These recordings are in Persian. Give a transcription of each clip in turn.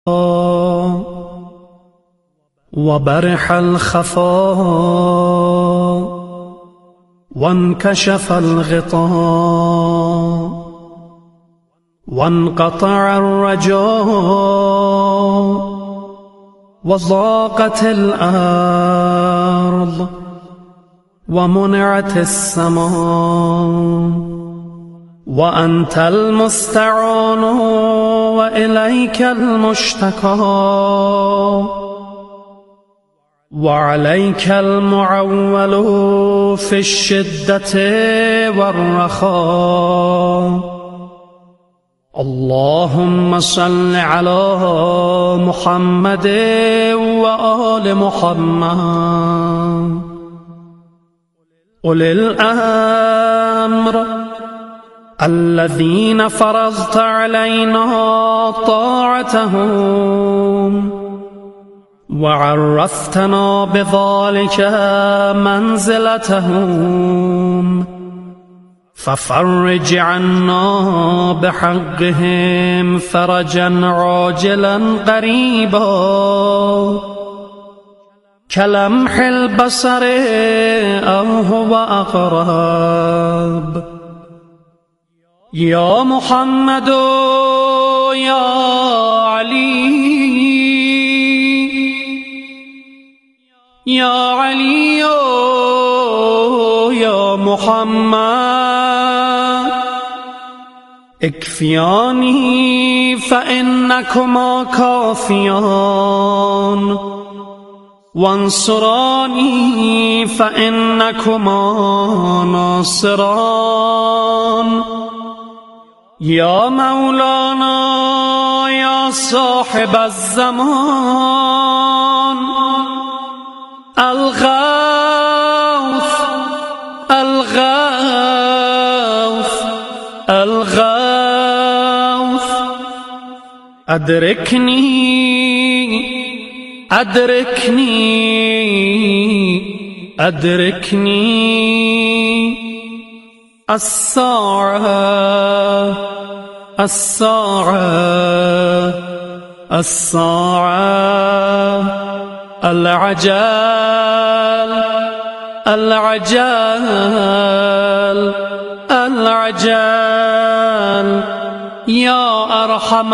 وبرح الخفاء وانكشف الغطاء وانقطع الرجاء وضاقت الأرض ومنعت السماء وأنت المستعان وإليك المشتكى وعليك المعول في الشدة والرخاء. اللهم صل على محمد وآل محمد. أولي الأمر الذين فرضت علينا طاعتهم وعرفتنا بذلك منزلتهم، ففرج عنا بحقهم فرجا عاجلا قريبا كلمح البصر أو هو أقرب. يا محمد يا علي يا علي يا محمد اكفياني فإنكما كافيان، وانصراني فإنكما ناصران. يا مولانا يا صاحب الزمان الغوث الغوث الغوث أدركني أدركني أدركني. الساعة الساعة الساعة العجل العجل العجل. يا أرحم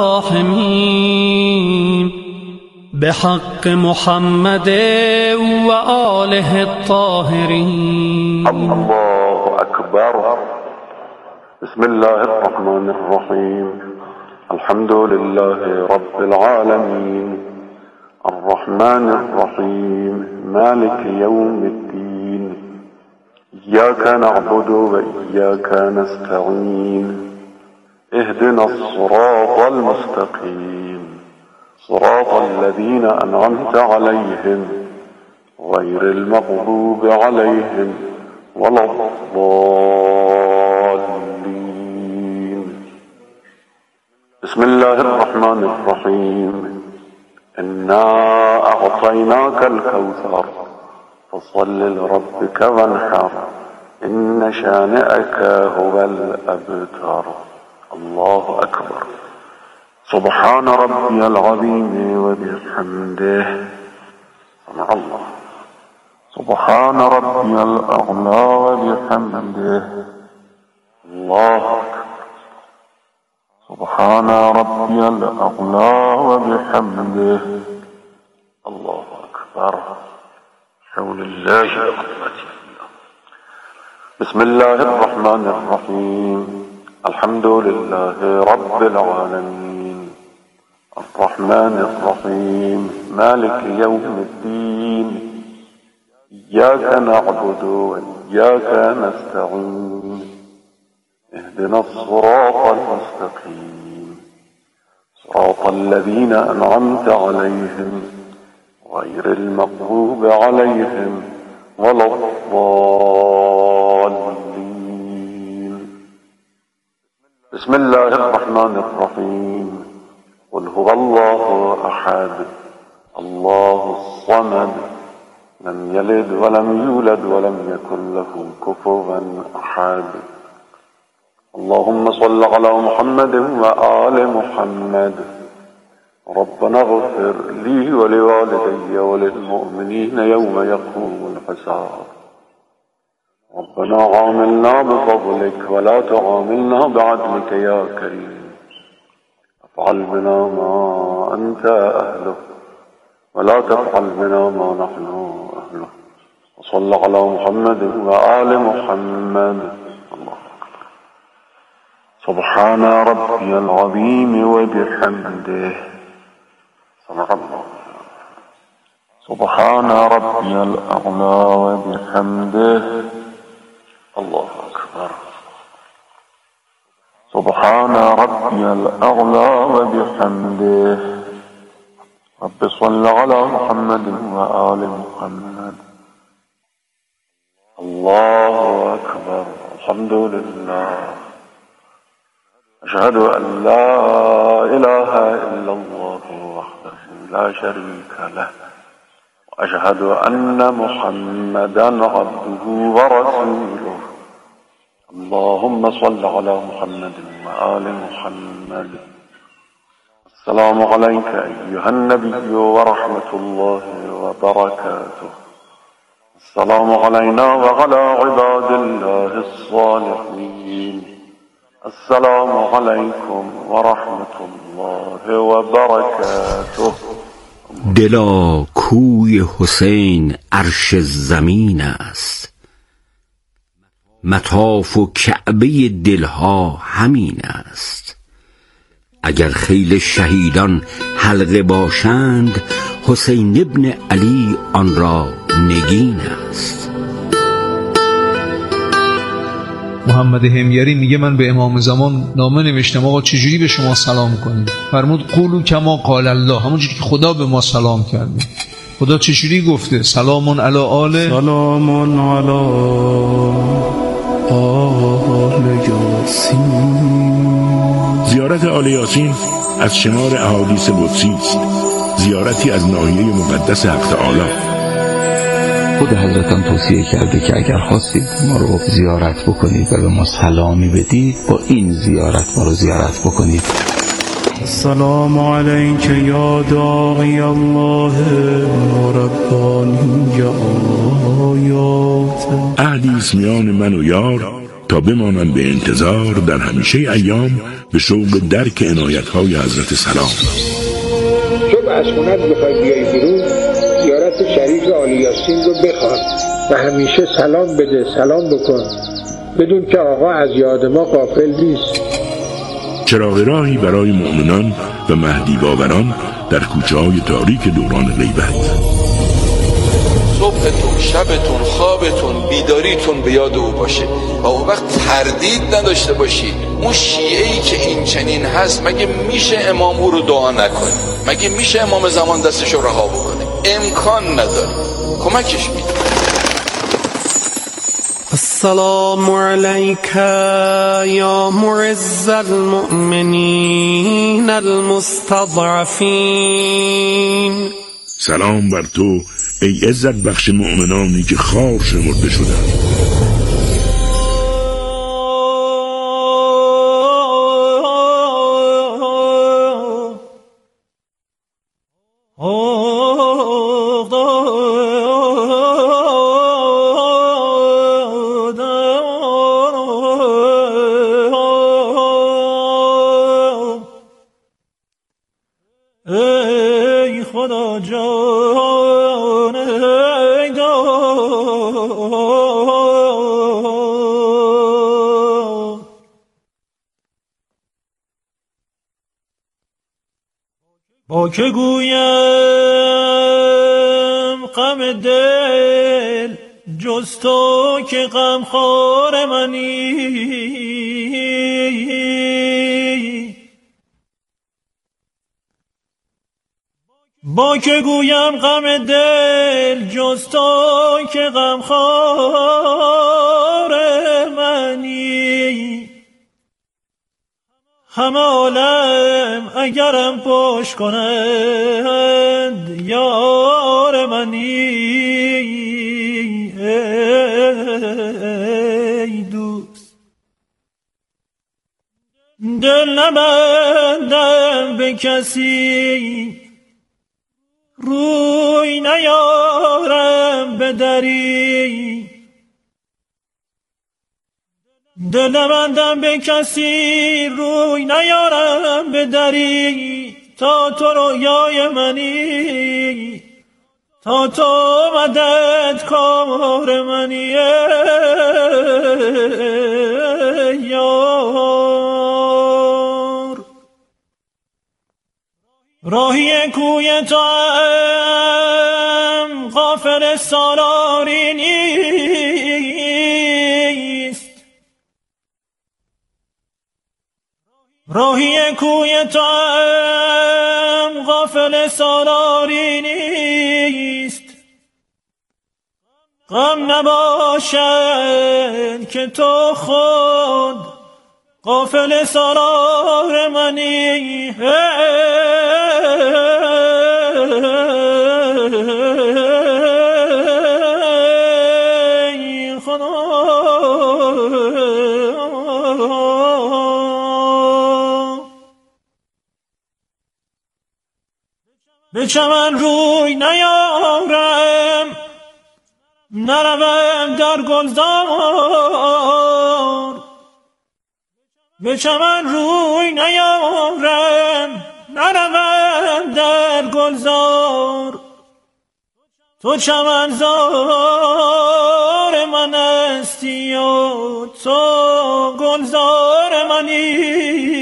الراحمين بحق محمد وآله الطاهرين. الله أكبر. بسم الله الرحمن الرحيم. الحمد لله رب العالمين الرحمن الرحيم مالك يوم الدين. إياك نعبد وإياك نستعين. اهدنا الصراط المستقيم صراط الذين أنعمت عليهم غير المغضوب عليهم ولا الضالين. بسم الله الرحمن الرحيم. إنا أعطيناك الكوثر فصل لربك وانحر إن شانئك هو الأبتر. الله أكبر. سبحان ربي العظيم وبحمده. سمع الله. سبحان ربي الأعلى وبحمده. الله أكبر. سبحان ربي الأعلى وبحمده. الله أكبر. حول الله وقوته. بسم الله الرحمن الرحيم. الحمد لله رب العالمين الرحمن الرحيم مالك يوم الدين. إياك نعبد وإياك نستعين. اهدنا الصراط المستقيم صراط الذين أنعمت عليهم غير المغضوب عليهم ولا الضالين. بسم الله الرحمن الرحيم. قل هو الله أحد الله الصمد لم يلد ولم يولد ولم يكن له كفوا أحد. اللهم صل على محمد وآل محمد ربنا اغفر لي ولوالدي وللمؤمنين يوم يقوم الحساب ربنا عاملنا بفضلك ولا تعاملنا بعدلك يا كريم افعل بنا ما أنت أهله ولا تفعل بنا ما نحن أهله وصل على محمد وآل محمد الله سبحان ربي العظيم وبحمده سبحان ربي الأعلى وبحمده الله أكبر سبحان ربي الأعلى وبحمده رب صل على محمد وآل محمد الله أكبر الحمد لله أشهد أن لا إله إلا الله وحده لا شريك له وأشهد أن محمدا عبده ورسوله اللهم صل على محمد وآل محمد السلام عليك أيها النبي ورحمة الله وبركاته السلام علينا وعلى عباد الله الصالحين السلام عليكم ورحمة الله وبركاته دلا کوی حسین عرش زمین است مطاف و کعبه دلها همین است اگر خیل شهیدان حلقه باشند حسین ابن علی آن را نگین است. محمد همیری میگه من به امام زمان نامه نوشتم آقا چجوری به شما سلام کنیم؟ فرمود قولوا کما قال الله، همونجوری که خدا به ما سلام کرده. خدا چجوری گفته؟ سلام علی آل سلام علی آل یاسین. زیارت آل یاسین از شمار احادیث قدسی است، زیارتی از ناحیه مقدس حق تعالی. خود حضرتم توصیه کرده که اگر خواستید ما رو زیارت بکنید و به ما سلامی بدید با این زیارت ما رو زیارت بکنید. السلام علیک یا داعی الله و ربانی آیات. عهدی است میان من و یار تا بمانند به انتظار در همیشه ایام به شوق درک عنایت‌های حضرت سلام. صبح از خونت بخوای بیای بیرون زیارت شریف آل یاسین رو بخوان و همیشه سلام بده، سلام بکن، بدون که آقا از یاد ما غافل نیست. چراغ راهی برای مؤمنان و مهدی باوران در کوچه‌های تاریک دوران غیبت. صبحتون، شبتون، خوابتون، بیداریتون به یاد او باشه و اون وقت تردید نداشته باشید اون شیعه‌ای که این چنین هست مگه میشه امام او رو دعا نکنه؟ مگه میشه امام زمان دستش رو رها بکنه؟ امکان نداره. کمکش میده. السلام علیک یا معز المؤمنین المستضعفین. سلام بر تو ای عزت بخش مؤمنانی که خوار شمرده شدند. ای خدا جان ای داد، با که گویم غم دل جز تو که غمخوار منی. با که گویم غم دل جز تو که غمخوار منی. همه عالم اگرم پشت کنند یار منی. ای دوست دل نبندم به کسی، روی نیارم به دری. دل نبندم به کسی، روی نیارم به دری. تا تو رویای منی، تا تو مدد کار منی یار. راهی کوی تو هم غافل سالاری نیست. راهی کوی تو هم غافل سالاری نیست. غم نباشد که تو خود غافل سالار منی. به چمن روی نیارم، نروم در گلزار. به چمن روی نیارم، نروم در گلزار. تو چمنزار من هستی و تو گلزار منی.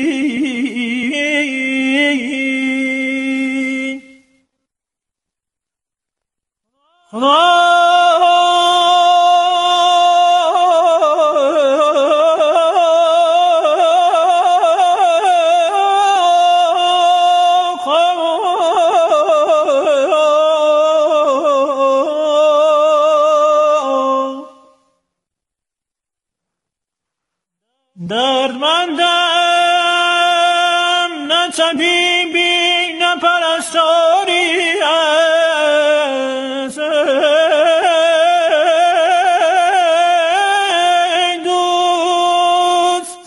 دردمندم نه طبیبی نه پرستاری است. ای دوست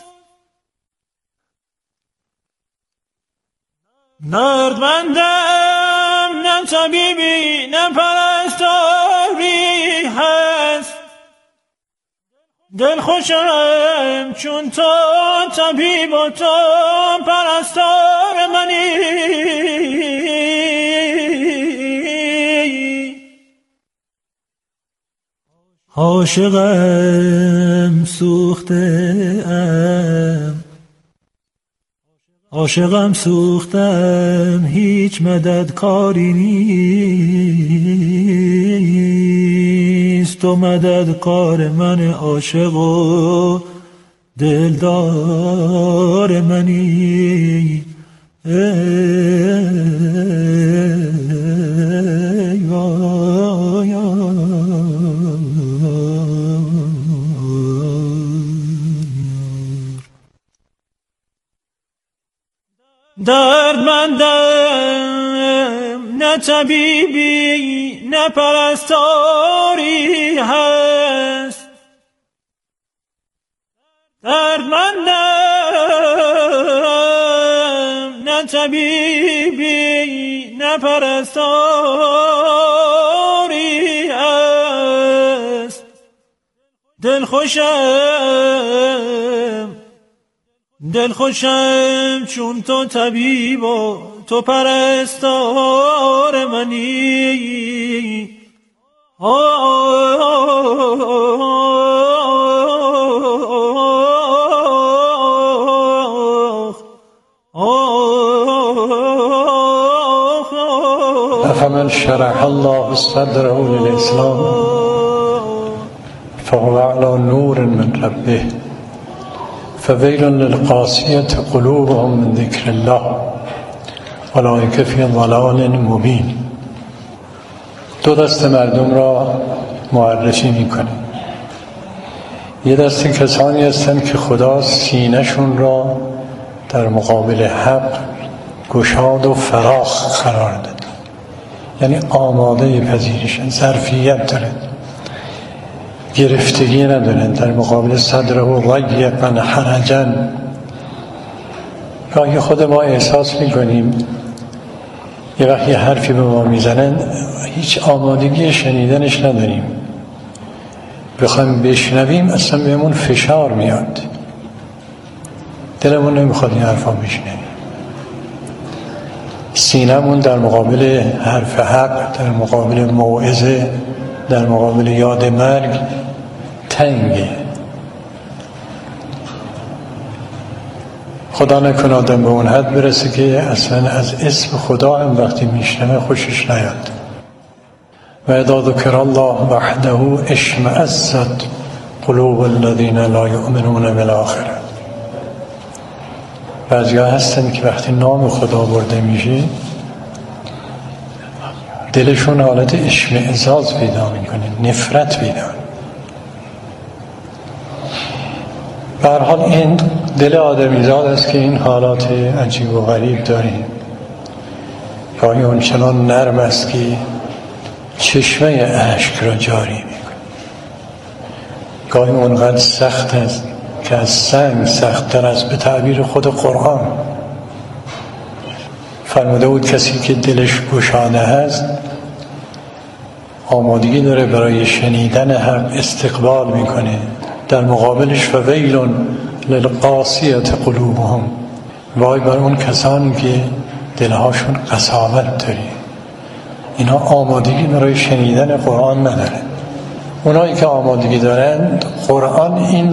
دردمندم نه طبیبی نه پرستاری هست. دل خوشم چون تو طبیب و تو پرستار منی. عاشقم سوختم، عاشقم سوختم، هیچ مددکاری نیست. تو مددکار من عاشق و دلدار منی. دردمندم نه طبیبی نه پرستاری هست. دردمندم نه طبیبی نه پرستاری هست. دل خوشم چون تو طبیب و تو پرستار منی. فمن شرح الله صدره للإسلام فهو على نور من ربه فویل للقاسیة قلوبهم من ذکر الله اولئک فی ضلال مبین. دو دسته مردم را معرفی میکنه. یه دسته کسانی هستند که خدا سینه‌شون را در مقابل حق گشاد و فراخ قرار داده، یعنی آماده پذیرشن، ظرفیت دارن، گرفتگی ندارن. در مقابل صدره و ضیقا حرجا گاهی خود ما احساس میکنیم یه وقت یه حرفی به ما میزنن هیچ آمادگی شنیدنش نداریم، بخوایم بشنویم اصلا بهمون فشار میاد، دلمون نمیخواد این حرفا بشنویم، سینمون در مقابل حرف حق، در مقابل موعظه، در مقابل یاد مرگ تنگه. خدا نکنه آدم به اون حد برسه که اصلا از اسم خدا هم وقتی میشنوه خوشش نیاد. و اذا ذکر الله وحده اشمئزت قلوب الذین لا یؤمنون بالآخرة. بعضی‌ها هستن که وقتی نام خدا برده میشه دلشون حالت اشمئزاز پیدا میکنه، نفرت پیدا. به هر حال این دل آدمیزاد است که این حالات عجیب و غریب داریم. گاهی اون چنان نرم است که چشمه اشک را جاری میکنه، گاهی اونقدر سخت است که از سنگ سخت‌تر است. به تعبیر خود قرآن فرموده بود کسی که دلش گشاده هست آمادگی داره برای شنیدن حق، استقبال میکنه. در مقابلش فویل للقاسیة قلوبهم، وای بر اون کسانی که دلهاشون قساوت داره، اینا آمادگی برای شنیدن قرآن ندارن. اونایی که آمادگی دارن قرآن این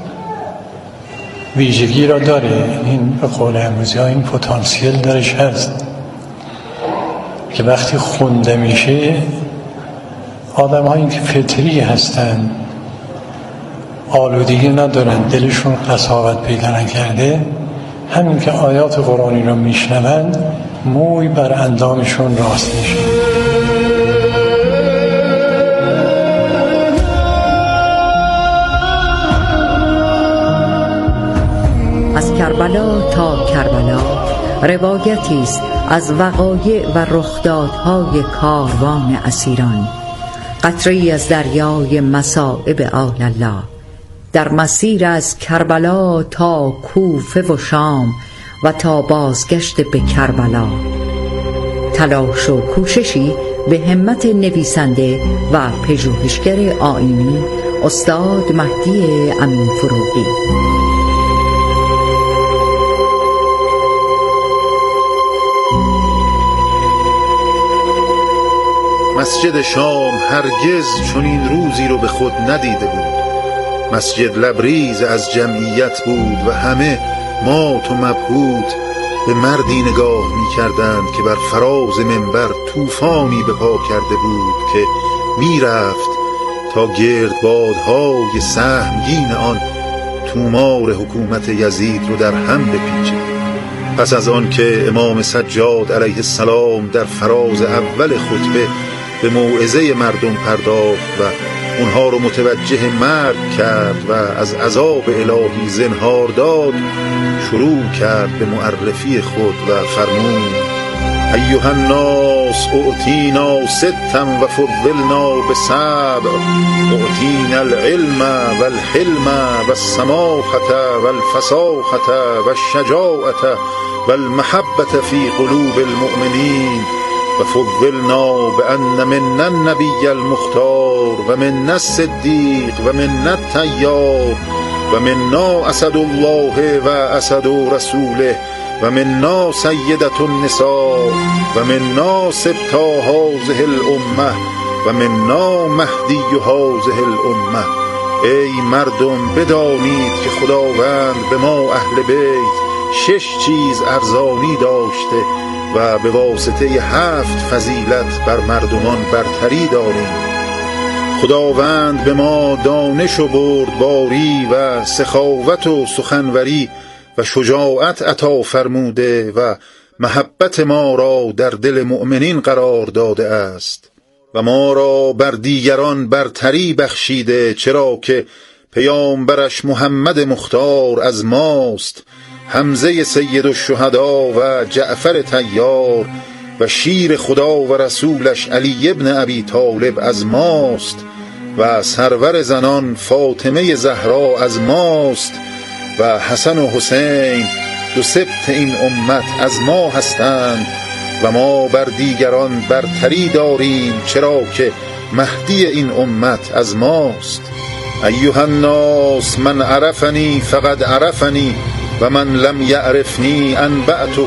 ویژگی را داره، این به قول امروزی ها این پتانسیل درش هست که وقتی خونده میشه آدم هایی که فطری هستن، آلودگی ندارن، دلشون قساوت پیدا نکرده، همین که آیات قرآنی را میشنوند موی بر اندامشون راست میشه. از کربلا تا کربلا روایتی است از وقایع و رخدادهای کاروان اسیران، قطره‌ای از دریای مصائب آل الله در مسیر از کربلا تا کوفه و شام و تا بازگشت به کربلا. تلاش و کوششی به همت نویسنده و پژوهشگر آیینی استاد مهدی امین فروغی. مسجد شام هرگز چنین روزی رو به خود ندیده بود. مسجد لبریز از جمعیت بود و همه مات و مبهوت به مردی نگاه می کردند که بر فراز منبر طوفانی به پا کرده بود که می رفت تا گردبادهای سهمگین آن تومار حکومت یزید رو در هم بپیچه. پس از آن که امام سجاد علیه السلام در فراز اول خطبه به موعظه مردم پرداخت و اونها رو متوجه مرگ کرد و از عذاب الهی زنهار داد، شروع کرد به معرفی خود و فرمود: ایها الناس اعطینا ستا و فضلنا بسبع، اعطینا العلم والحلم والسماحة والفصاحة والشجاعة والمحبة في قلوب المؤمنين، وفضلنا بأن منا النبي المختار ومنا الصديق ومنا التيار ومنا أسد الله وأسد رسوله ومنا سيدة النساء ومنا سبطا هذه الأمة ومنا مهدي هذه الأمة. ای مردم بدانید که خداوند به ما اهل بیت 6 چیز ارزانی داشته و به واسطه 7 فضیلت بر مردمان برتری داریم. خداوند به ما دانش و بردباری و سخاوت و سخنوری و شجاعت عطا فرموده و محبت ما را در دل مؤمنین قرار داده است و ما را بر دیگران برتری بخشیده، چرا که پیامبرش محمد مختار از ماست، حمزه سید الشهدا و جعفر طیار و شیر خدا و رسولش علی ابن ابی طالب از ماست و سرور زنان فاطمه زهرا از ماست و حسن و حسین دو سبط این امت از ما هستند و ما بر دیگران برتری داریم، چرا که مهدی این امت از ماست. ایها الناس من عرفنی فقد عرفنی و من لم یعرفنی انبأته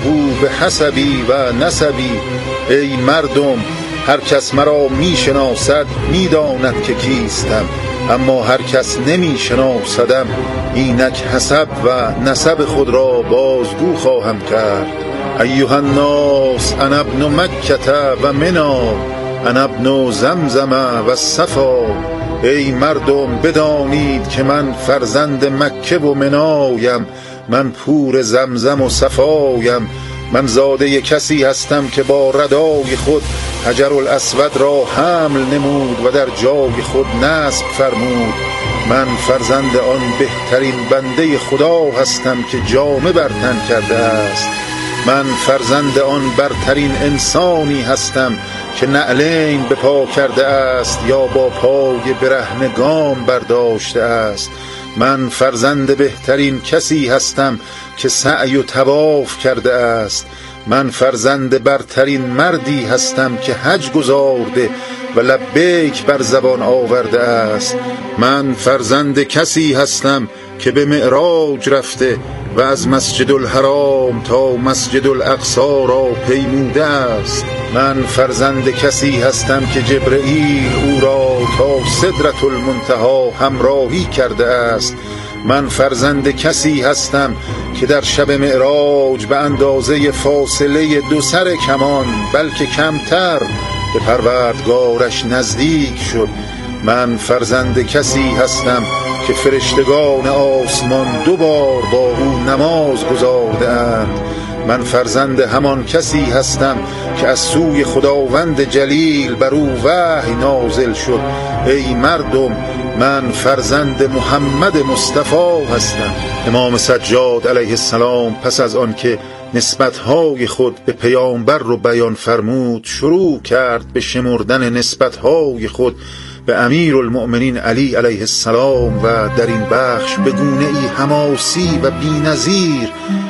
بحسبی و نسبی. ای مردم، هر کس مرا می شناسد می داند که کیستم، اما هر کس نمی شناسدم اینک حسب و نسب خود را بازگو خواهم کرد. ایها الناس انا ابن مکة و منا، انا ابن زمزم و صفا. ای مردم بدانید که من فرزند مکه و منایم، من پور زمزم و صفایم. من زاده کسی هستم که با ردای خود حجر الاسود را حمل نمود و در جای خود نصب فرمود. من فرزند آن بهترین بنده خدا هستم که جامه بر تن کرده است. من فرزند آن برترین انسانی هستم که نعلین به پا کرده است یا با پای برهنه گام برداشته است. من فرزند بهترین کسی هستم که سعی و طواف کرده است. من فرزند برترین مردی هستم که حج گزارده و لبیک بر زبان آورده است. من فرزند کسی هستم که به معراج رفته و از مسجد الحرام تا مسجد الاقصی را پیموده است. من فرزند کسی هستم که جبرئیل او را تا سدرة المنتهی همراهی کرده است. من فرزند کسی هستم که در شب معراج به اندازه فاصله 2 سر کمان بلکه کمتر به پروردگارش نزدیک شد. من فرزند کسی هستم که فرشتگان آسمان 2 بار با او نماز گزارده اند. من فرزند همان کسی هستم که از سوی خداوند جلیل بر او وحی نازل شد. ای مردم، من فرزند محمد مصطفی هستم. امام سجاد علیه السلام پس از آن که نسبت‌های خود به پیامبر رو بیان فرمود، شروع کرد به شمردن نسبت‌های خود به امیرالمؤمنین علی علیه السلام و در این بخش به گونه‌ای حماسی و بی‌نظیر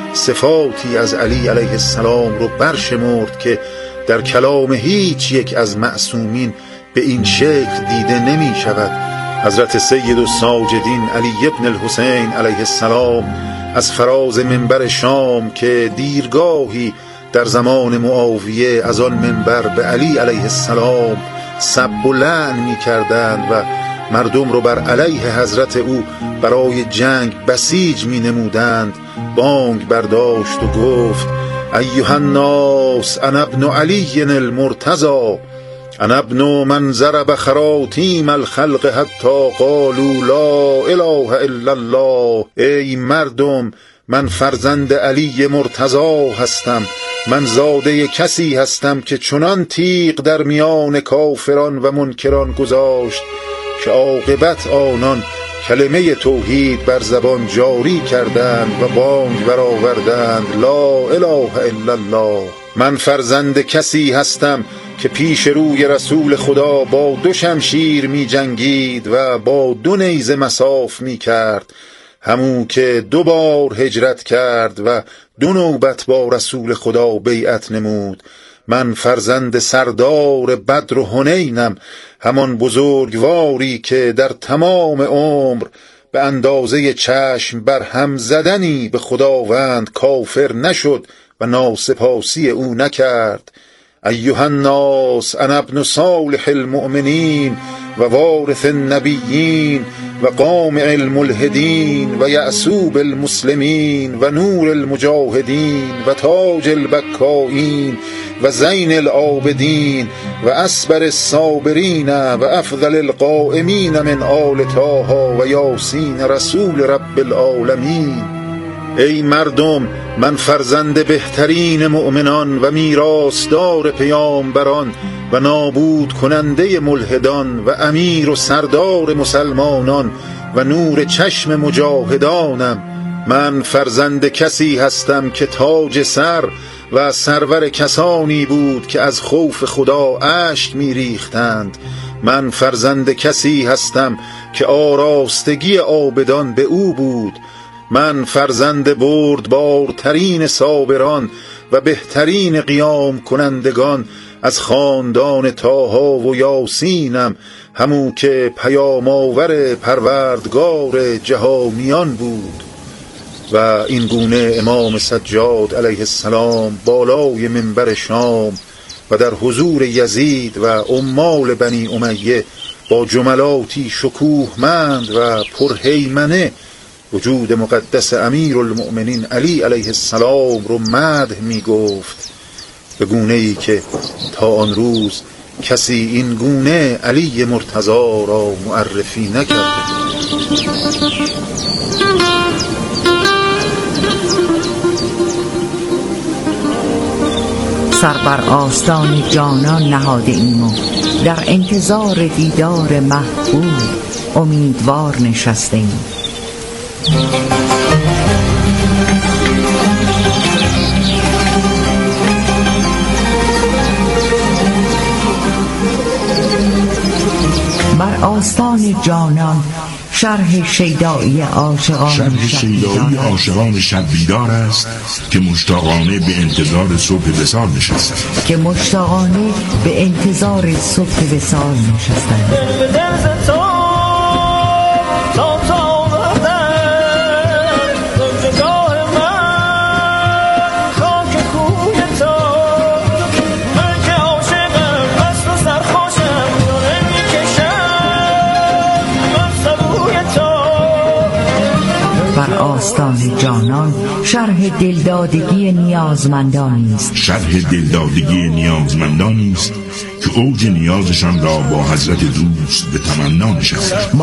صفاتی از علی علیه السلام رو برشمرد که در کلام هیچ یک از معصومین به این شکل دیده نمی شود. حضرت سید الساجدین علی ابن الحسین علیه السلام از فراز منبر شام که دیرگاهی در زمان معاویه از آن منبر به علی علیه السلام سب و لعن می کردند و مردم رو بر علیه حضرت او برای جنگ بسیج می نمودند، بانگ برداشت و گفت: ایها الناس انا ابن علی المرتضی، انا ابن من ضرب خراطیم الخلق حتی قالوا لا اله الا الله. ای مردم، من فرزند علی مرتضی هستم. من زاده کسی هستم که چنان تیغ در میان کافران و منکران گذاشت که عاقبت آنان کلمه توحید بر زبان جاری کردند و بانگ برآوردند لا اله الا الله. من فرزند کسی هستم که پیش روی رسول خدا با 2 شمشیر می جنگید و با 2 نیزه مصاف می کرد، همون که 2 بار هجرت کرد و 2 نوبت با رسول خدا بیعت نمود. من فرزند سردار بدر و حنینم، همان بزرگواری که در تمام عمر به اندازه چشم بر هم زدنی به خداوند کافر نشد و ناسپاسی او نکرد. ایها الناس انا ابن صالح المؤمنین و وارث النبیین و قامع الملحدین و یعصوب المسلمین و نور المجاهدین و تاج البکائین و زین العابدین و اسبر الصابرین و افضل القائمین من آل طه و یاسین رسول رب العالمین. ای مردم، من فرزند بهترین مؤمنان و میراثدار پیامبران و نابود کننده ملحدان و امیر و سردار مسلمانان و نور چشم مجاهدانم. من فرزند کسی هستم که تاج سر و سرور کسانی بود که از خوف خدا اشک می‌ریختند. من فرزند کسی هستم که آراستگی عابدان به او بود. من فرزند بردبارترین صابران و بهترین قیام کنندگان از خاندان طاها و یاسینم، همون که پیام آور پروردگار جهانیان بود. و این گونه امام سجاد علیه السلام بالای منبر شام و در حضور یزید و عمال بنی امیه با جملاتی شکوهمند و پرهیمنه وجود مقدس امیرالمؤمنین علی علیه السلام رو مدح می گفت، به گونه ای که تا آن روز کسی این گونه علی مرتضی را معرفی نکرده. سر بر آستان جانان نهاده ایم و در انتظار دیدار محبوب امیدوار نشسته ایم. بر آستان جانان شرح شیدایی عاشقان شب بیدار است که مشتاقانه به انتظار صبح وصال نشستند. آستان جانان شرح دلدادگی نیازمندانی است که اوج نیازشان را با حضرت دوست به تمنا نشستند.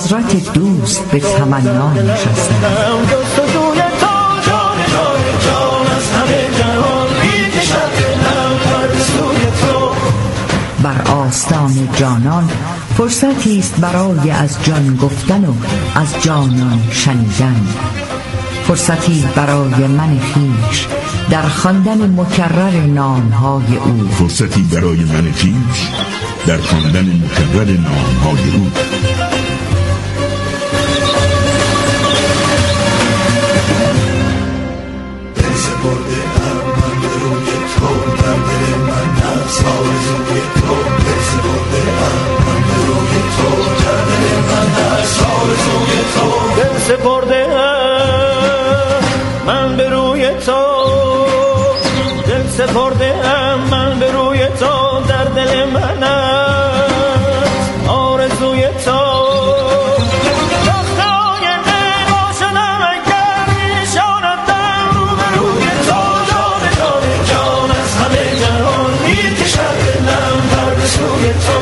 بر آستان جانان فرصتی است برای از جان گفتن و از جانان شنیدن، فرصتی برای من خویش در خواندن مکرر نامهای او، من به روی تو در دل من است آرزوی تو. دخترای دل شدم اگر میشاندم رو به روی تو، جان از همه جهان میکشد دلم بر به سوی تو.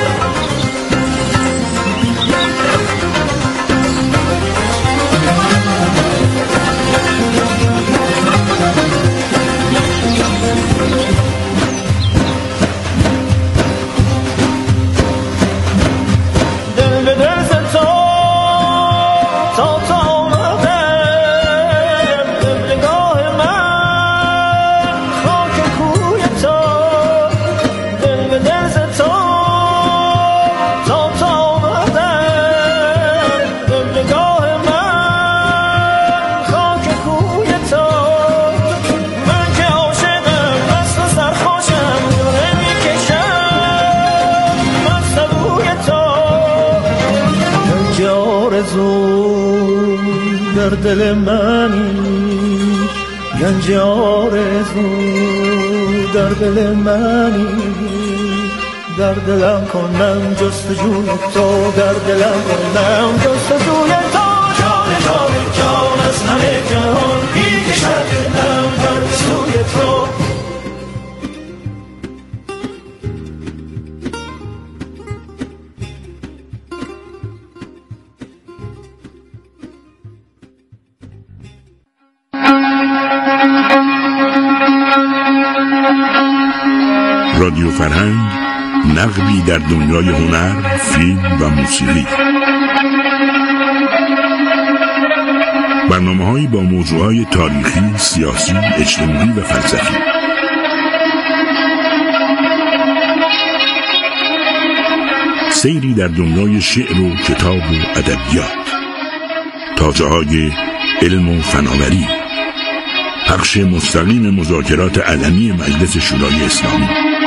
در دل منی گنج آرزو، در دل منی در دلم کنم جستجوی تو، در دلم کنم جستجوی تو. جان از همه جهان میکشد دلم بر سوی تو. رادیو فرهنگ، نقبی در دنیای هنر، فیلم و موسیقی. برنامه‌هایی با موضوعات تاریخی، سیاسی، اجتماعی و فلسفی. سیری در دنیای شعر و کتاب و ادبیات تا جاهای علم و فناوری. پخش مستقیم مذاکرات علنی مجلس شورای اسلامی.